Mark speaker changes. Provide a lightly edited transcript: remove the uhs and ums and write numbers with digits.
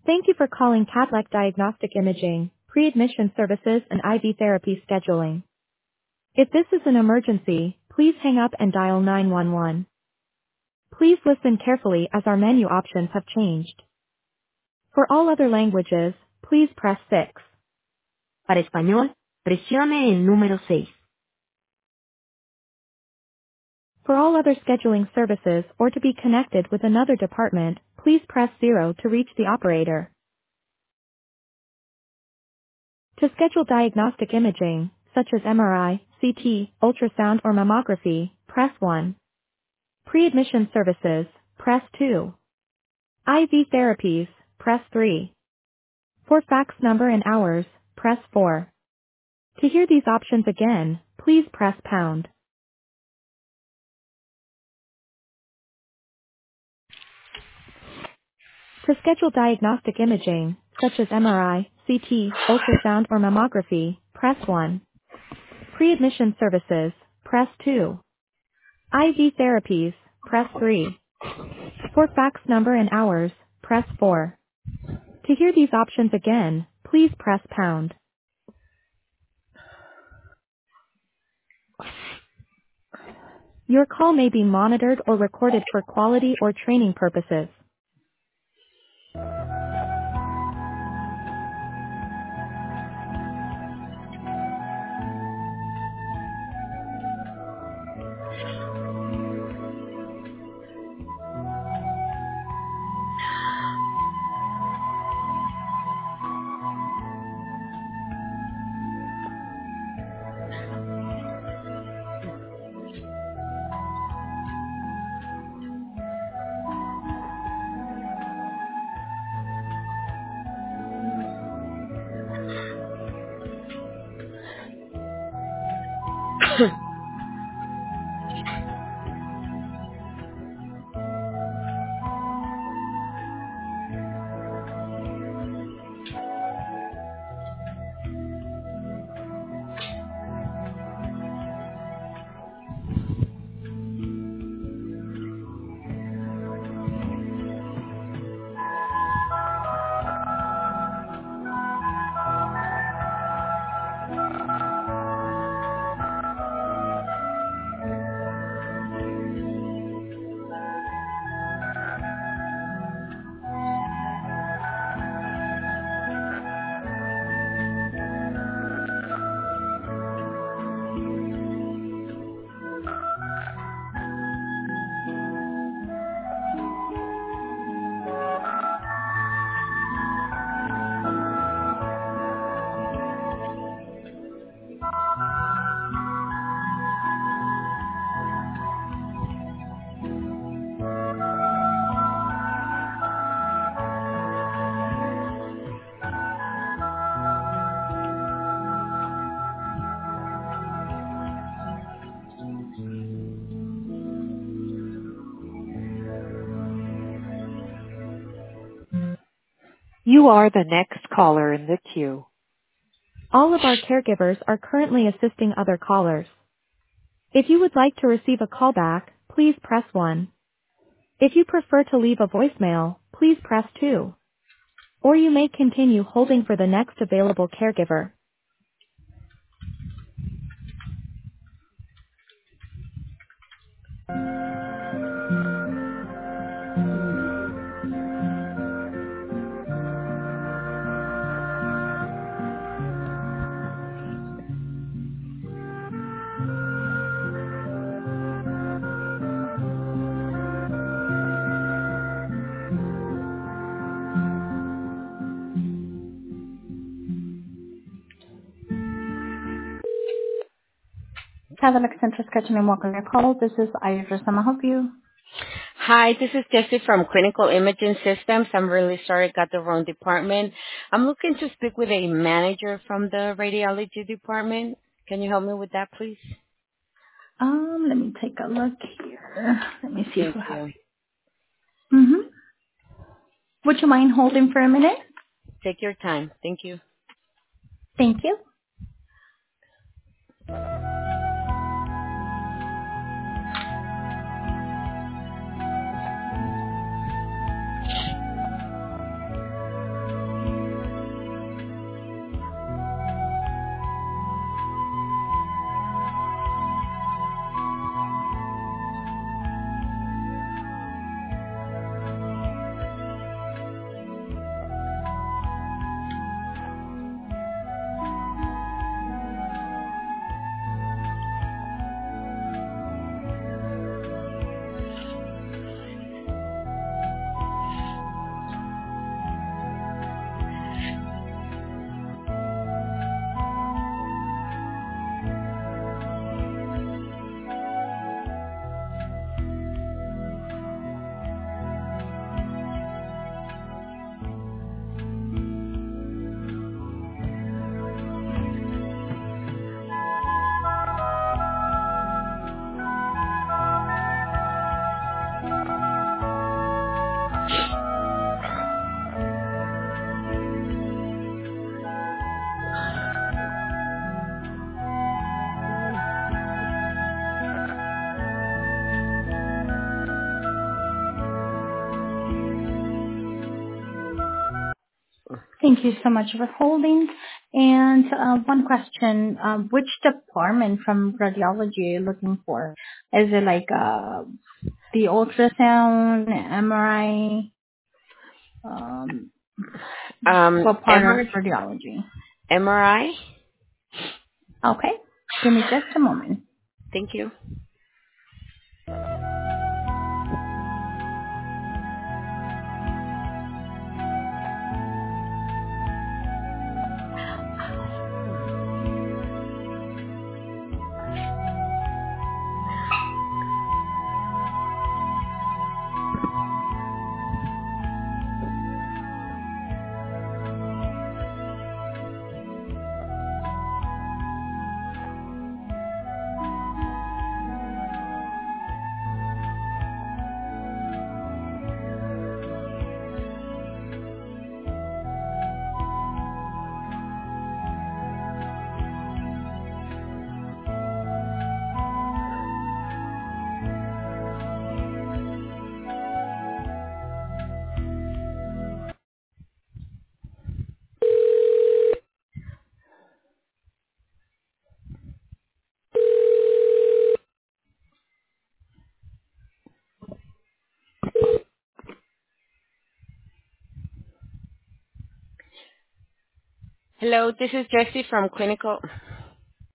Speaker 1: Thank you for calling Cadleck Diagnostic Imaging, Pre-Admission Services and IV Therapy Scheduling. If this is an emergency, please hang up and dial 911. Please listen carefully as our menu options have changed. For all other languages, please press 6. Para español, presione el número 6. For all other scheduling services or to be connected with another department, please press 0 to reach the operator. To schedule diagnostic imaging, such as MRI, CT, ultrasound or mammography, press 1. Pre-admission services, press 2. IV therapies, press 3. For fax number and hours, press 4. To hear these options again, please press pound. To schedule diagnostic imaging, such as MRI, CT, ultrasound or mammography, press 1. Pre-admission services, press 2. IV therapies, press 3. For fax number and hours, press 4. To hear these options again, please press pound. Your call may be monitored or recorded for quality or training purposes.
Speaker 2: You are the next caller in the queue.
Speaker 1: All of our caregivers are currently assisting other callers. If you would like to receive a callback, please press 1. If you prefer to leave a voicemail, please press 2. Or you may continue holding for the next available caregiver. Catholic Center Scheduling, welcome to your call. This is Iris. I'm going to help you.
Speaker 3: Hi, this is Jessie from Clinical Imaging Systems. I'm really sorry I got the wrong department. I'm looking to speak with a manager from the radiology department. Can you help me with that, please?
Speaker 1: Let me take a look here. Let me see
Speaker 3: Thank
Speaker 1: who has.
Speaker 3: you.
Speaker 1: Would you mind holding for a minute?
Speaker 3: Take your time. Thank you.
Speaker 1: Thank you.
Speaker 4: Thank you so much for holding. And one question, which department from radiology are you looking for? Is it like the ultrasound, MRI? Um, what part of radiology?
Speaker 3: MRI.
Speaker 4: Okay. Give me just a moment.
Speaker 3: Thank you. Hello, this is Jessie from Clinical.